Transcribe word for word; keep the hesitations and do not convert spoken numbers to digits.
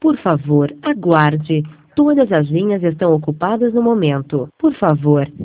Por favor, aguarde. Todas as linhas estão ocupadas no momento. Por favor,